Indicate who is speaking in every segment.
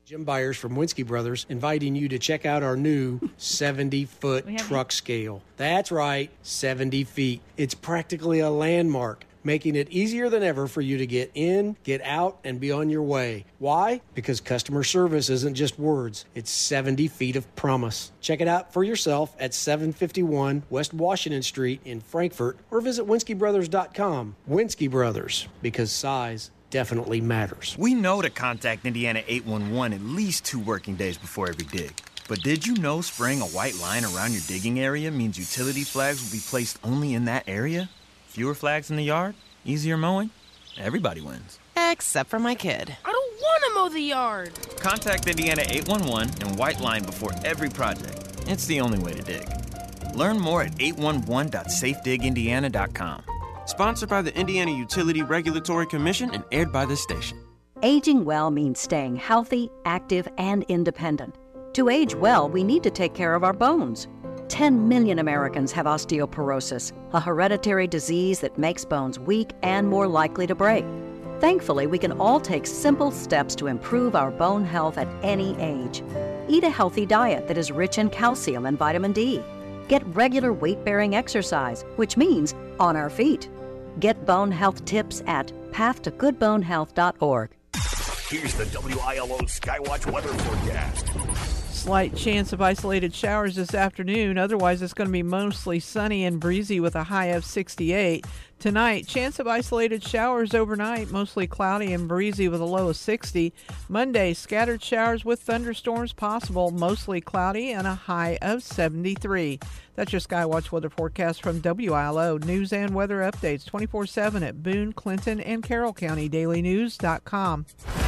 Speaker 1: Jim Byers from Winsky Brothers inviting you to check out our new 70-foot truck scale. That's right, 70 feet. It's practically a landmark, making it easier than ever for you to get in, get out, and be on your way. Why? Because customer service isn't just words. It's 70 feet of promise. Check it out for yourself at 751 West Washington Street in Frankfort or visit WinskyBrothers.com. Winsky Brothers, because size definitely matters.
Speaker 2: We know to contact Indiana 811 at least 2 working days before every dig. But did you know spraying a white line around your digging area means utility flags will be placed only in that area? Fewer flags in the yard? Easier mowing? Everybody wins.
Speaker 3: Except for my kid.
Speaker 4: I don't want to mow the yard.
Speaker 2: Contact Indiana 811 and white line before every project. It's the only way to dig. Learn more at 811.safedigindiana.com.
Speaker 5: Sponsored by the Indiana Utility Regulatory Commission and aired by this station.
Speaker 6: Aging well means staying healthy, active, and independent. To age well, we need to take care of our bones. 10 million Americans have osteoporosis, a hereditary disease that makes bones weak and more likely to break. Thankfully, we can all take simple steps to improve our bone health at any age. Eat a healthy diet that is rich in calcium and vitamin D. Get regular weight-bearing exercise, which means on our feet. Get bone health tips at pathtogoodbonehealth.org.
Speaker 7: Here's the WILO Skywatch weather forecast.
Speaker 8: Slight chance of isolated showers this afternoon. Otherwise, it's going to be mostly sunny and breezy with a high of 68. Tonight, chance of isolated showers overnight, mostly cloudy and breezy with a low of 60. Monday, scattered showers with thunderstorms possible, mostly cloudy and a high of 73. That's your Skywatch weather forecast from WILO. News and weather updates 24/7 at Boone, Clinton, and Carroll County DailyNews.com.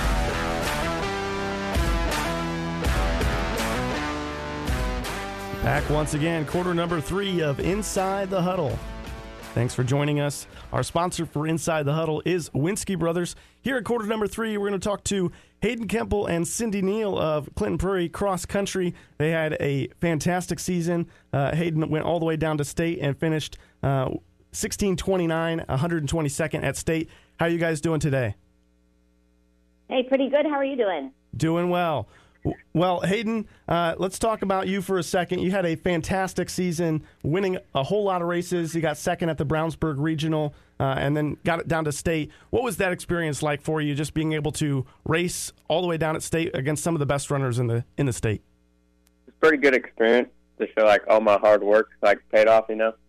Speaker 9: Back once again, quarter number 3 of Inside the Huddle. Thanks for joining us. Our sponsor for Inside the Huddle is Winsky Brothers. Here at quarter number 3, we're going to talk to Hayden Kemple and Cindy Neal of Clinton Prairie Cross Country. They had a fantastic season. Hayden went all the way down to state and finished 16:29, 122nd at state. How are you guys doing today?
Speaker 10: Hey, pretty good. How are you doing?
Speaker 9: Doing well. Well, Hayden, let's talk about you for a second. You had a fantastic season, winning a whole lot of races. You got second at the Brownsburg Regional, and then got it down to state. What was that experience like for you, just being able to race all the way down at state against some of the best runners in the state?
Speaker 11: It's a pretty good experience to show like all my hard work like paid off, you know.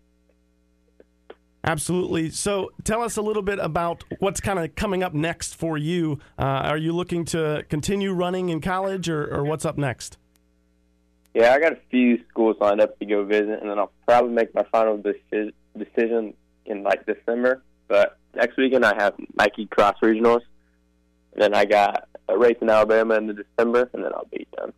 Speaker 9: Absolutely. So tell us a little bit about what's kind of coming up next for you. Are you looking to continue running in college, or what's up next?
Speaker 11: Yeah, I got a few schools lined up to go visit, and then I'll probably make my final decision in like December. But next weekend I have Nike Cross Regionals, and then I got a race in Alabama in December, and then I'll be done.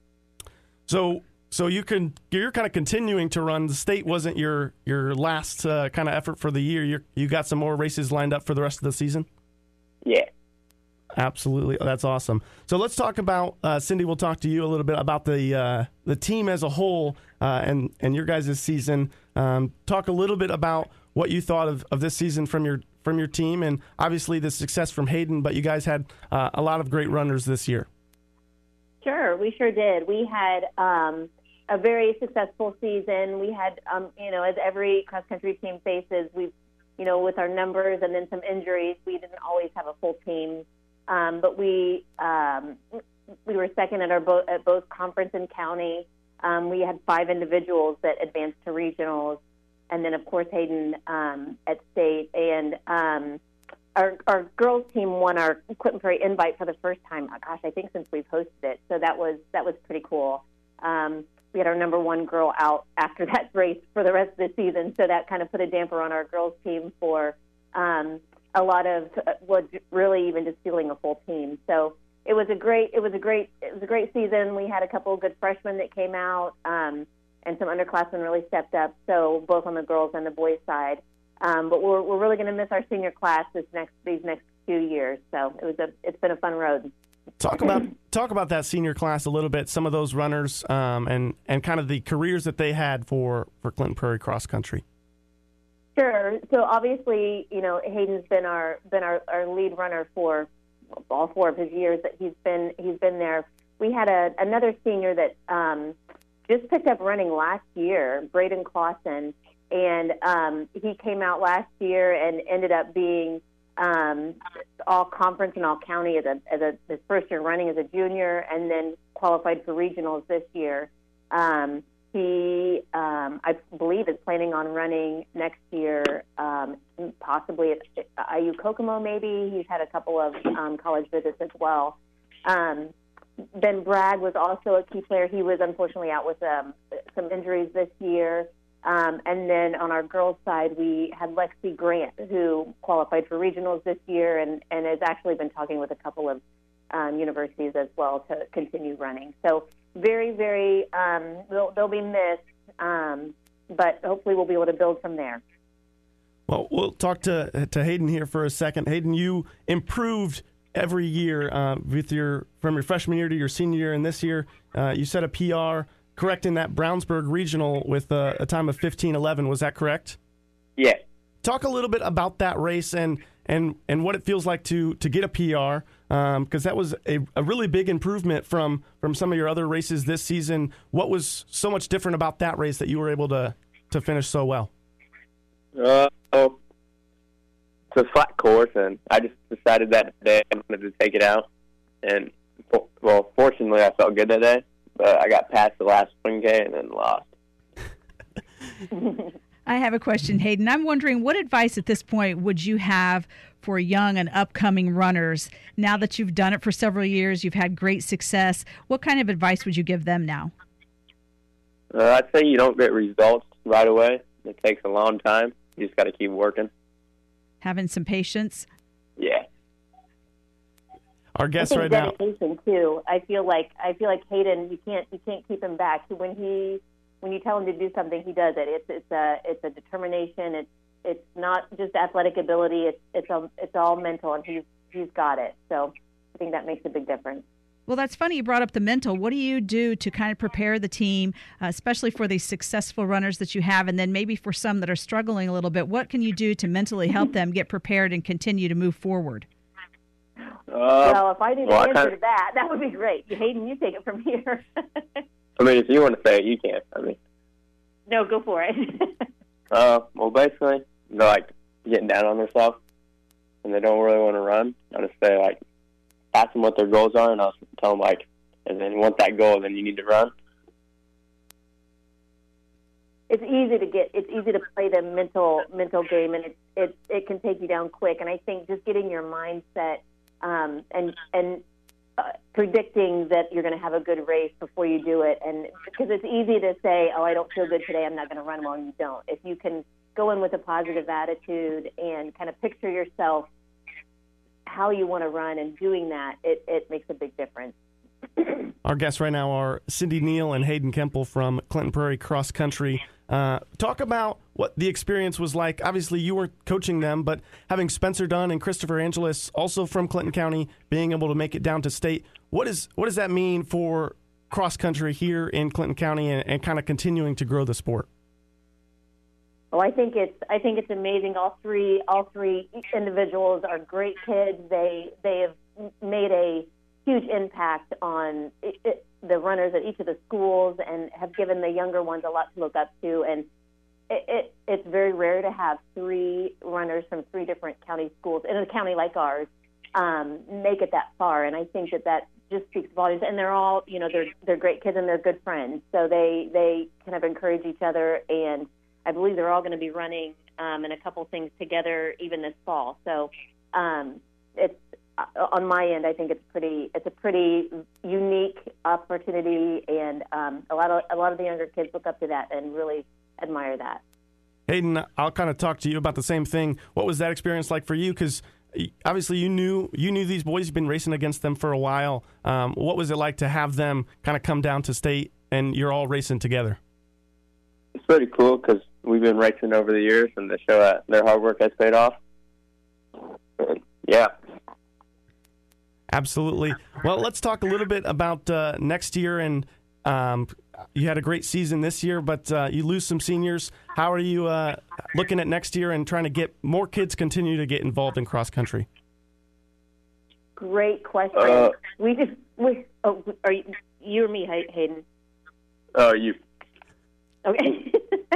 Speaker 9: So you're kind of continuing to run. The state wasn't your last kind of effort for the year. You got some more races lined up for the rest of the season?
Speaker 11: Yeah.
Speaker 9: Absolutely. That's awesome. So let's talk about, Cindy, we'll talk to you a little bit about the team as a whole and your guys' season. Talk a little bit about what you thought of this season from your team, and obviously the success from Hayden, but you guys had a lot of great runners this year.
Speaker 10: Sure, we sure did. We had a very successful season. We had, as every cross-country team faces, with our numbers and then some injuries, we didn't always have a full team. But we were second at both conference and county. We had 5 individuals that advanced to regionals, and then of course Hayden at state. And our girls team won our Clinton Prairie invite for the first time. Gosh, I think since we've hosted it. So that was pretty cool. We had our number 1 girl out after that race for the rest of the season, so that kind of put a damper on our girls team for a lot of really even just feeling a full team. So it was a great season. We had a couple of good freshmen that came out, and some underclassmen really stepped up. So both on the girls and the boys side. But we're really going to miss our senior class these next few years. So it's been a fun road.
Speaker 9: Talk about that senior class a little bit. Some of those runners and kind of the careers that they had for Clinton Prairie Cross Country.
Speaker 10: Sure. So obviously, Hayden's been our lead runner for all 4 of his years that he's been there. we had another senior that just picked up running last year, Braden Clausen, and he came out last year and ended up being all conference and all county as his first year running as a junior, and then qualified for regionals this year. He, I believe, is planning on running next year, possibly at IU Kokomo. Maybe he's had a couple of college visits as well. Ben Bragg was also a key player. He was unfortunately out with some injuries this year. And then on our girls' side, we had Lexi Grant, who qualified for regionals this year and has actually been talking with a couple of universities as well to continue running. So very, very, they'll be missed, but hopefully we'll be able to build from there.
Speaker 9: Well, we'll talk to Hayden here for a second. Hayden, you improved every year from your freshman year to your senior year, and this year you set a PR, correcting that Brownsburg regional with a time of 15:11. Was that correct?
Speaker 11: Yeah.
Speaker 9: Talk a little bit about that race and what it feels like to get a PR, because that was a really big improvement from some of your other races this season. What was so much different about that race that you were able to finish so well?
Speaker 11: It's a flat course, and I just decided that day I wanted to take it out. And, well, fortunately, I felt good that day, but I got past the last 1K and then lost.
Speaker 3: I have a question, Hayden. I'm wondering, what advice at this point would you have for young and upcoming runners? Now that you've done it for several years, you've had great success, what kind of advice would you give them now?
Speaker 11: I'd say you don't get results right away. It takes a long time. You just got to keep working.
Speaker 3: Having some patience?
Speaker 11: Yeah.
Speaker 9: Our guest right now.
Speaker 10: Dedication too. I feel like Hayden, you can't keep him back. When you tell him to do something, he does it. It's a determination. It's not just athletic ability. It's all mental, and he's got it. So I think that makes a big difference.
Speaker 3: Well, that's funny you brought up the mental. What do you do to kind of prepare the team, especially for these successful runners that you have, and then maybe for some that are struggling a little bit? What can you do to mentally help them get prepared and continue to move forward?
Speaker 10: Well, if I knew the answer to that would be great. Hayden, you take it from here.
Speaker 11: I mean, if you want to say it, you can. I mean,
Speaker 10: no, go for it.
Speaker 11: Well, basically, they're like getting down on themselves, and they don't really want to run. I'll just say, like, ask them what their goals are, and I'll tell them, like, and then once that goal, then you need to run.
Speaker 10: It's easy to play the mental game, and it can take you down quick. And I think just getting your mindset and predicting that you're going to have a good race before you do it, and because it's easy to say, oh, I don't feel good today, I'm not going to run well, and you don't. If you can go in with a positive attitude and kind of picture yourself how you want to run and doing that, it makes a big difference.
Speaker 9: Our guests right now are Cindy Neal and Hayden Kemple from Clinton Prairie Cross Country. Talk about what the experience was like. Obviously, you weren't coaching them, but having Spencer Dunn and Christopher Angeles, also from Clinton County, being able to make it down to state, what does that mean for cross country here in Clinton County and kind of continuing to grow the sport?
Speaker 10: Well, I think it's amazing. All three individuals are great kids. They have made a huge impact on the runners at each of the schools and have given the younger ones a lot to look up to. And it's very rare to have three runners from three different county schools in a county like ours make it that far. And I think that just speaks volumes. And they're all, they're great kids and they're good friends. So they kind of encourage each other, and I believe they're all going to be running in a couple things together even this fall. So it's on my end, I think it's a pretty unique opportunity, and a lot of the younger kids look up to that and really admire that.
Speaker 9: Hayden, I'll kind of talk to you about the same thing. What was that experience like for you? Because obviously you knew these boys. You've been racing against them for a while. What was it like to have them kind of come down to state and you're all racing together?
Speaker 11: It's pretty cool because we've been racing over the years, and to show that their hard work has paid off. Yeah.
Speaker 9: Absolutely. Well, let's talk a little bit about next year. And you had a great season this year, but you lose some seniors. How are you looking at next year and trying to get more kids continue to get involved in cross country?
Speaker 10: Great question. Oh, are you or me, Hayden?
Speaker 11: You.
Speaker 10: Okay.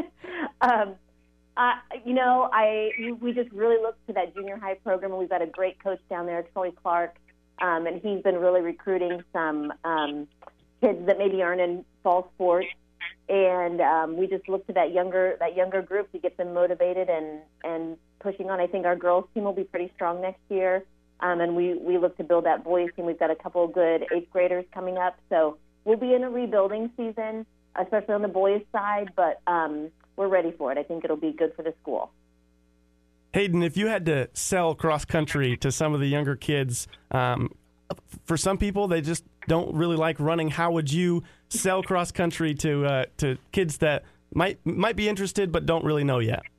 Speaker 10: We just really look to that junior high program, and we've got a great coach down there, Troy Clark, and he's been really recruiting some kids that maybe aren't in fall sports, and we just look to that younger group to get them motivated and pushing on. I think our girls team will be pretty strong next year, and we look to build that boys team. We've got a couple of good 8th graders coming up, so we'll be in a rebuilding season, especially on the boys' side, but we're ready for it. I think it'll be good for the school.
Speaker 9: Hayden, if you had to sell cross country to some of the younger kids, for some people they just don't really like running. How would you sell cross country to kids that might be interested but don't really know yet?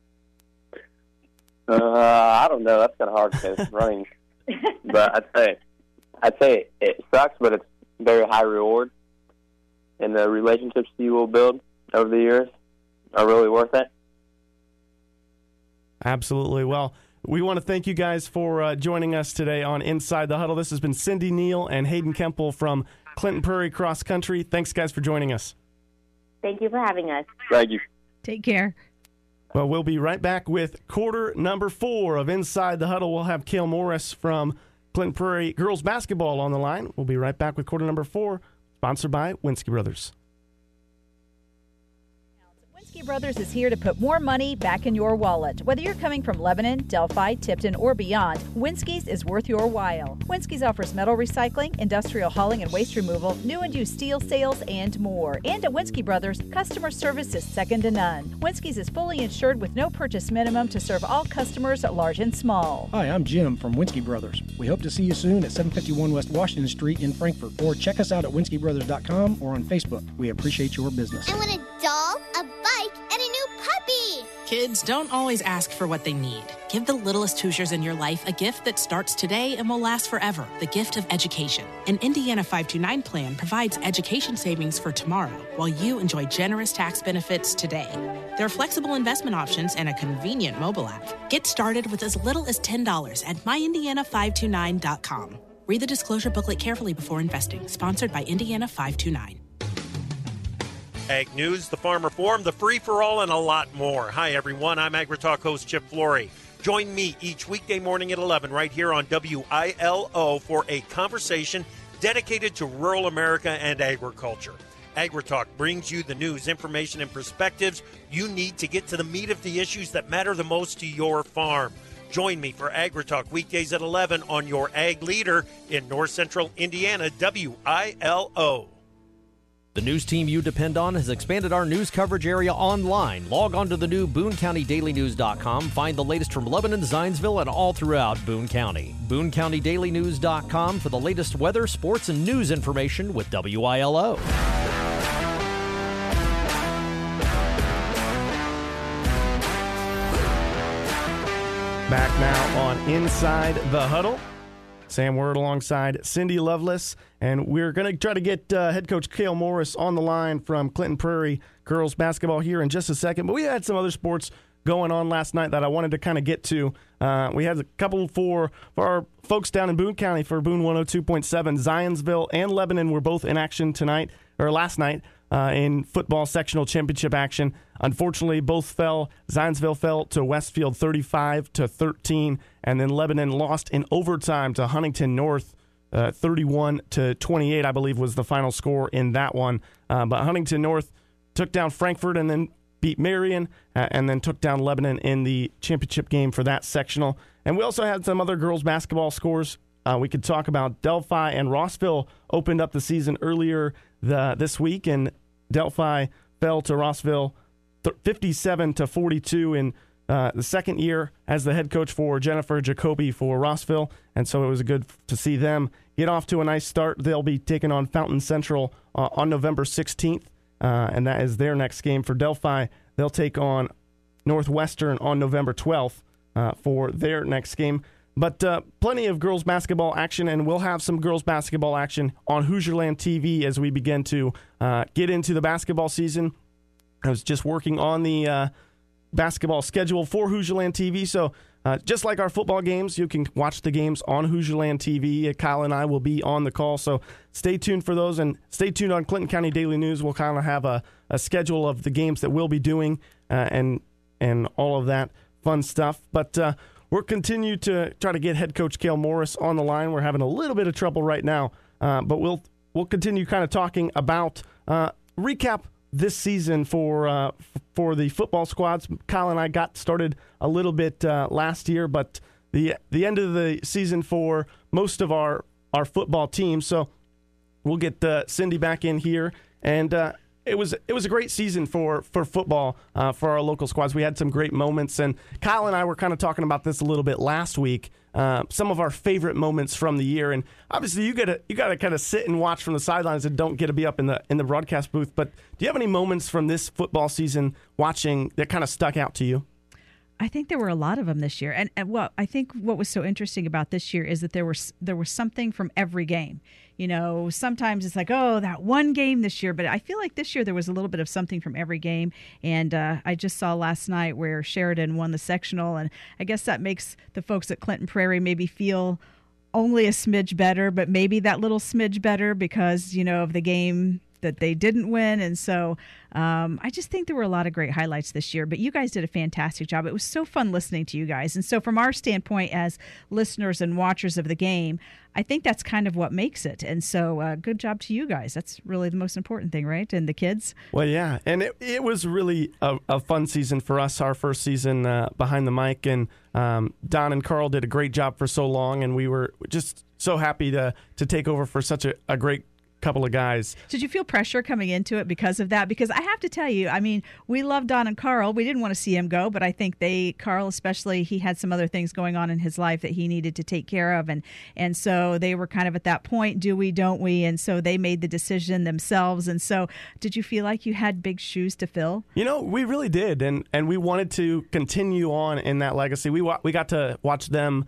Speaker 11: I don't know. That's kind of hard to say, running. But I'd say it sucks, but it's very high reward, and the relationships you will build over the years are really worth it.
Speaker 9: Absolutely. Well, we want to thank you guys for joining us today on Inside the Huddle. This has been Cindy Neal and Hayden Kemple from Clinton Prairie Cross Country. Thanks, guys, for joining us.
Speaker 10: Thank you for having us.
Speaker 11: Thank you.
Speaker 3: Take care.
Speaker 9: Well, we'll be right back with quarter number 4 of Inside the Huddle. We'll have Kale Morris from Clinton Prairie girls basketball on the line. We'll be right back with quarter number 4, sponsored by Winsky Brothers.
Speaker 12: Winsky Brothers is here to put more money back in your wallet. Whether you're coming from Lebanon, Delphi, Tipton, or beyond, Winsky's is worth your while. Winsky's offers metal recycling, industrial hauling and waste removal, new and used steel sales, and more. And at Winsky Brothers, customer service is second to none. Winsky's is fully insured with no purchase minimum to serve all customers, large and small.
Speaker 13: Hi, I'm Jim from Winsky Brothers. We hope to see you soon at 751 West Washington Street in Frankfort, or check us out at winskybrothers.com or on Facebook. We appreciate your business.
Speaker 14: I want a doll, a bike, and a new puppy.
Speaker 15: Kids don't always ask for what they need. Give the littlest Hoosiers in your life a gift that starts today and will last forever. The gift of education. An Indiana 529 plan provides education savings for tomorrow while you enjoy generous tax benefits today. There are flexible investment options and a convenient mobile app. Get started with as little as $10 at myindiana529.com. Read the disclosure booklet carefully before investing. Sponsored by Indiana 529.
Speaker 16: Ag News, the Farmer Forum, the free-for-all, and a lot more. Hi, everyone. I'm AgriTalk host Chip Flory. Join me each weekday morning at 11 right here on WILO for a conversation dedicated to rural America and agriculture. AgriTalk brings you the news, information, and perspectives you need to get to the meat of the issues that matter the most to your farm. Join me for AgriTalk weekdays at 11 on your Ag Leader in North Central Indiana, WILO.
Speaker 17: The news team you depend on has expanded our news coverage area online. Log on to the new BooneCountyDailyNews.com. Find the latest from Lebanon, Zionsville, and all throughout Boone County. BooneCountyDailyNews.com for the latest weather, sports, and news information with WILO.
Speaker 9: Back now on Inside the Huddle. Sam Word alongside Cindy Lovelace, and we're going to try to get head coach Kale Morris on the line from Clinton Prairie girls basketball here in just a second. But we had some other sports going on last night that I wanted to kind of get to. We had a couple for our folks down in Boone County for Boone 102.7. Zionsville and Lebanon were both in action last night in football sectional championship action. Unfortunately, both fell. Zionsville fell to Westfield 35-13, and then Lebanon lost in overtime to Huntington North 31-28, I believe was the final score in that one. But Huntington North took down Frankfort and then beat Marion, and then took down Lebanon in the championship game for that sectional. And we also had some other girls basketball scores. We could talk about Delphi and Rossville opened up the season earlier this week, and Delphi fell to Rossville 57-42 in the second year as the head coach for Jennifer Jacoby for Rossville, and so it was good to see them get off to a nice start. They'll be taking on Fountain Central on November 16th, and that is their next game. For Delphi, they'll take on Northwestern on November 12th for their next game. But plenty of girls basketball action, and we'll have some girls basketball action on Hoosierland TV as we begin to get into the basketball season. I was just working on the basketball schedule for Hoosierland TV. So just like our football games, you can watch the games on Hoosierland TV. Kyle and I will be on the call, so stay tuned for those. And stay tuned on Clinton County Daily News. We'll kind of have a schedule of the games that we'll be doing and all of that fun stuff. But we'll continue to try to get head coach Cale Morris on the line. We're having a little bit of trouble right now, but we'll continue kind of talking about recap this season for the football squads. Kyle and I got started a little bit last year, but the end of the season for most of our football teams. So we'll get Cindy back in here, and it was a great season for football for our local squads. We had some great moments, and Kyle and I were kind of talking about this a little bit last week. Some of our favorite moments from the year, and obviously you gotta kind of sit and watch from the sidelines and don't get to be up in the broadcast booth. But do you have any moments from this football season watching that kind of stuck out to you?
Speaker 3: I think there were a lot of them this year, and I think what was so interesting about this year is that there was something from every game. You know, sometimes it's like, oh, that one game this year, but I feel like this year there was a little bit of something from every game. And I just saw last night where Sheridan won the sectional, and I guess that makes the folks at Clinton Prairie maybe feel only a smidge better, but maybe that little smidge better because, you know, of the game that they didn't win. And so I just think there were a lot of great highlights this year, but you guys did a fantastic job. It was so fun listening to you guys. And so from our standpoint as listeners and watchers of the game, I think that's kind of what makes it. And so good job to you guys. That's really the most important thing, right? And the kids.
Speaker 9: Well, yeah. And it was really a fun season for us, our first season behind the mic. And Don and Carl did a great job for so long. And we were just so happy to take over for such a great couple of guys.
Speaker 3: Did you feel pressure coming into it because of that? Because I have to tell you, I mean, we love Don and Carl. We didn't want to see him go, but I think Carl especially, he had some other things going on in his life that he needed to take care of. And so they were kind of at that point, do we, don't we? And so they made the decision themselves. And so did you feel like you had big shoes to fill?
Speaker 9: You know, we really did. And we wanted to continue on in that legacy. We got to watch them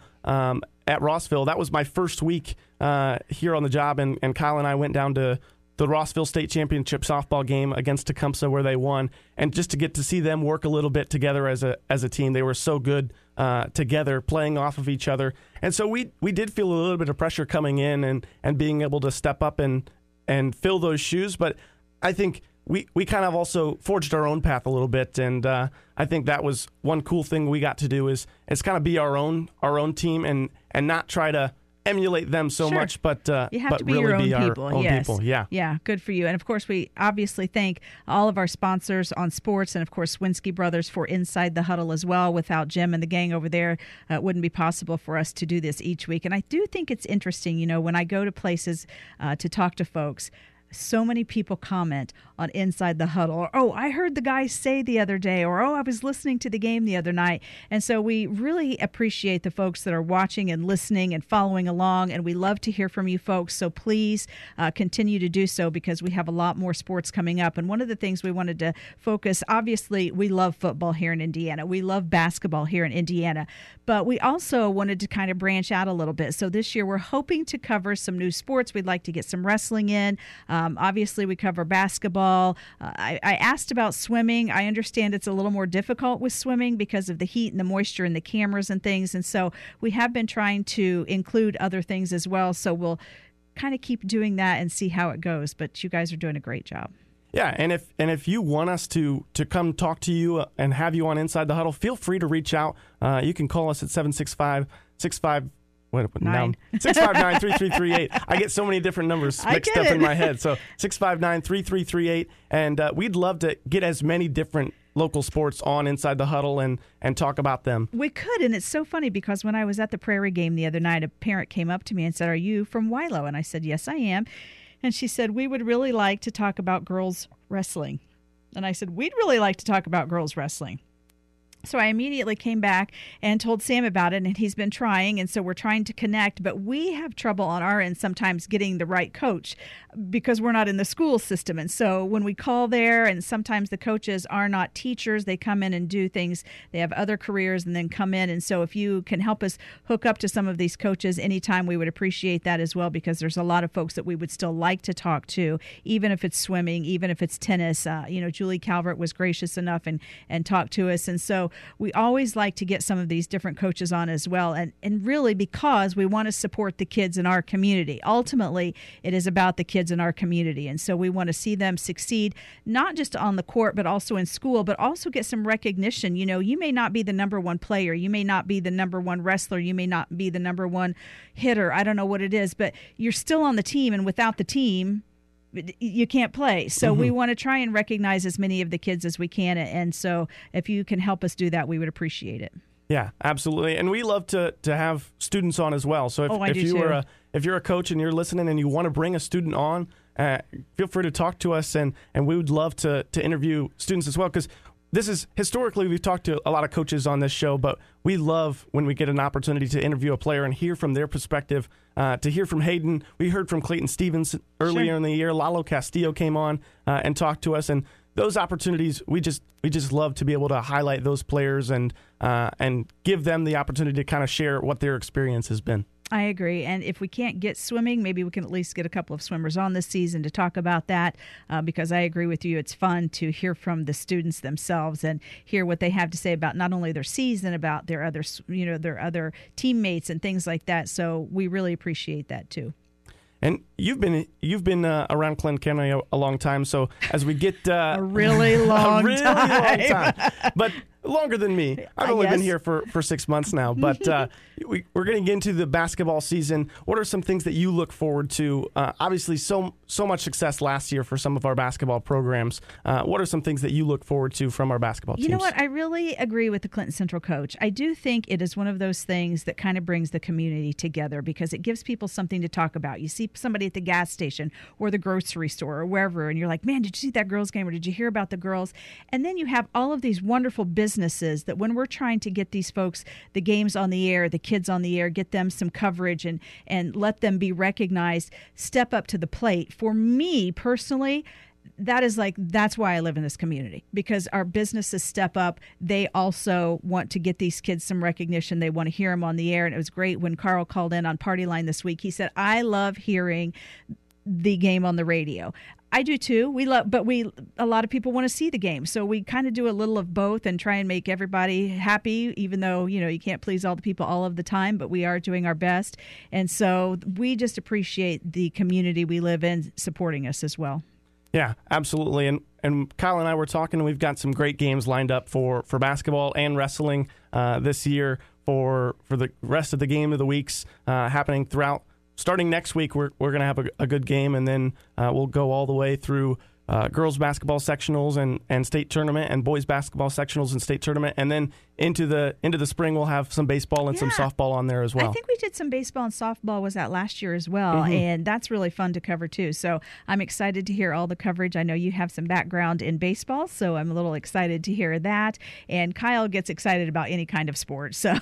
Speaker 9: at Rossville. That was my first week here on the job, and Kyle and I went down to the Rossville State Championship softball game against Tecumseh where they won, and just to get to see them work a little bit together as a team. They were so good together, playing off of each other. And so we did feel a little bit of pressure coming in and being able to step up and fill those shoes. But I think we kind of also forged our own path a little bit, and I think that was one cool thing we got to do is kind of be our own team and not try to emulate them so
Speaker 3: Sure.
Speaker 9: much, but
Speaker 3: you have
Speaker 9: but
Speaker 3: to be
Speaker 9: really
Speaker 3: your own
Speaker 9: be
Speaker 3: people.
Speaker 9: our own
Speaker 3: Yes.
Speaker 9: people. Yeah,
Speaker 3: good for you. And of course, we obviously thank all of our sponsors on sports, and of course, Winsky Brothers for Inside the Huddle as well. Without Jim and the gang over there, it wouldn't be possible for us to do this each week. And I do think it's interesting, you know, when I go to places to talk to folks, so many people comment on Inside the Huddle, or, oh, I heard the guy say the other day, or, oh, I was listening to the game the other night. And so we really appreciate the folks that are watching and listening and following along, and we love to hear from you folks. So please continue to do so because we have a lot more sports coming up. And one of the things we wanted to focus, obviously, we love football here in Indiana. We love basketball here in Indiana. But we also wanted to kind of branch out a little bit. So this year we're hoping to cover some new sports. We'd like to get some wrestling in. Obviously, we cover basketball. I asked about swimming. I understand it's a little more difficult with swimming because of the heat and the moisture and the cameras and things. And so we have been trying to include other things as well. So we'll kind of keep doing that and see how it goes. But you guys are doing a great job.
Speaker 9: Yeah, and if you want us to come talk to you and have you on Inside the Huddle, feel free to reach out. You can call us at 659-3338. I get so many different numbers mixed up in my head. So 659-3338, and we'd love to get as many different local sports on Inside the Huddle and talk about them.
Speaker 3: We could, and it's so funny because when I was at the Prairie game the other night, a parent came up to me and said, "Are you from Wilo?" And I said, "Yes, I am." And she said, "We would really like to talk about girls wrestling." And I said, "We'd really like to talk about girls wrestling." So I immediately came back and told Sam about it, and he's been trying, and so we're trying to connect. But we have trouble on our end sometimes getting the right coach because we're not in the school system. And so when we call there, and sometimes the coaches are not teachers, they come in and do things. They have other careers and then come in. And so if you can help us hook up to some of these coaches anytime, we would appreciate that as well, because there's a lot of folks that we would still like to talk to, even if it's swimming, even if it's tennis. Julie Calvert was gracious enough and talked to us. And so we always like to get some of these different coaches on as well. And really because we want to support the kids in our community. Ultimately, it is about the kids in our community. And so we want to see them succeed, not just on the court, but also in school, but also get some recognition. You may not be the number one player. You may not be the number one wrestler. You may not be the number one hitter. I don't know what it is, but you're still on the team. And without the team, you can't play. So we want to try and recognize as many of the kids as we can. And so if you can help us do that, we would appreciate it.
Speaker 9: Yeah, absolutely. And we love to have students on as well. So if you're a coach and you're listening and you want to bring a student on, feel free to talk to us, and we would love to interview students as well, because this is historically, we've talked to a lot of coaches on this show, but we love when we get an opportunity to interview a player and hear from their perspective. To hear from Hayden, we heard from Clayton Stevens earlier in the year. Lalo Castillo came on and talked to us, and those opportunities, we just love to be able to highlight those players and give them the opportunity to kind of share what their experience has been.
Speaker 3: I agree. And if we can't get swimming, maybe we can at least get a couple of swimmers on this season to talk about that, because I agree with you. It's fun to hear from the students themselves and hear what they have to say about not only their season, about their other teammates and things like that. So we really appreciate that too.
Speaker 9: And you've been around Clinton County a long time. So as we get
Speaker 3: a really long time,
Speaker 9: but longer than me. I've only been here for 6 months now. But we're going to get into the basketball season. What are some things that you look forward to? Obviously, so much success last year for some of our basketball programs. What are some things that you look forward to from our basketball teams?
Speaker 3: You know what? I really agree with the Clinton Central coach. I do think it is one of those things that kind of brings the community together, because it gives people something to talk about. You see somebody at the gas station or the grocery store or wherever, and you're like, man, did you see that girls game, or did you hear about the girls? And then you have all of these wonderful businesses that when we're trying to get these folks the games on the air, the kids on the air, get them some coverage and let them be recognized, step up to the plate. For me personally, that's why I live in this community, because our businesses step up. They also want to get these kids some recognition. They want to hear them on the air. And it was great when Carl called in on Party Line this week. He said, I love hearing the game on the radio. I do too. A lot of people want to see the game. So we kind of do a little of both and try and make everybody happy, even though, you can't please all the people all of the time, but we are doing our best. And so we just appreciate the community we live in supporting us as well.
Speaker 9: Yeah, absolutely. And Kyle and I were talking, and we've got some great games lined up for basketball and wrestling this year for the rest of the game of the weeks happening throughout. Starting next week, we're going to have a good game, and then we'll go all the way through girls basketball sectionals and state tournament, and boys basketball sectionals and state tournament, and then into the spring we'll have some baseball and some softball on there as well.
Speaker 3: I think we did some baseball and softball was that last year as well, and that's really fun to cover too. So I'm excited to hear all the coverage. I know you have some background in baseball, so I'm a little excited to hear that. And Kyle gets excited about any kind of sport, so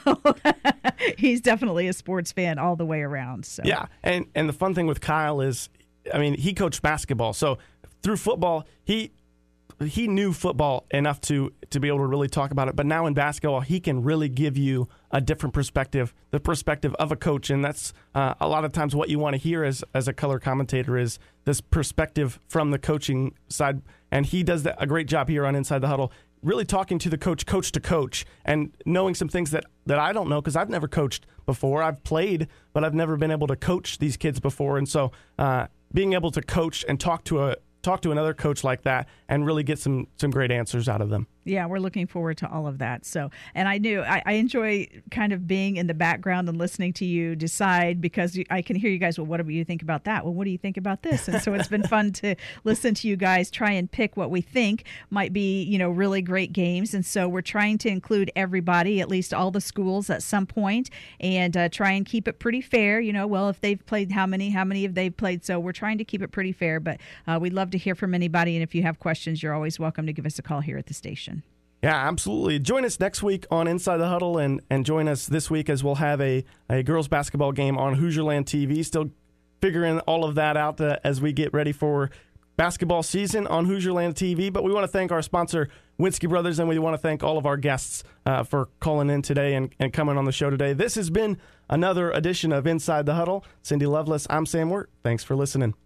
Speaker 3: he's definitely a sports fan all the way around. So
Speaker 9: yeah, and the fun thing with Kyle is, he coached basketball, so through football, he knew football enough to be able to really talk about it. But now in basketball, he can really give you a different perspective, the perspective of a coach. And that's a lot of times what you want to hear as a color commentator is this perspective from the coaching side. And he does a great job here on Inside the Huddle, really talking to the coach to coach, and knowing some things that I don't know, because I've never coached before. I've played, but I've never been able to coach these kids before. And so being able to coach and talk to another coach like that and really get some great answers out of them.
Speaker 3: Yeah, we're looking forward to all of that. So, and I knew I enjoy kind of being in the background and listening to you decide, because I can hear you guys. Well, what do you think about that? Well, what do you think about this? And so it's been fun to listen to you guys try and pick what we think might be, really great games. And so we're trying to include everybody, at least all the schools at some point, and try and keep it pretty fair. Well, if they've played, how many have they played? So we're trying to keep it pretty fair, but we'd love to hear from anybody. And if you have questions, you're always welcome to give us a call here at the station.
Speaker 9: Yeah, absolutely. Join us next week on Inside the Huddle, and join us this week as we'll have a girls basketball game on Hoosierland TV. Still figuring all of that out as we get ready for basketball season on Hoosierland TV. But we want to thank our sponsor, Winski Brothers, and we want to thank all of our guests for calling in today and coming on the show today. This has been another edition of Inside the Huddle. Cindy Lovelace, I'm Sam Wirt. Thanks for listening.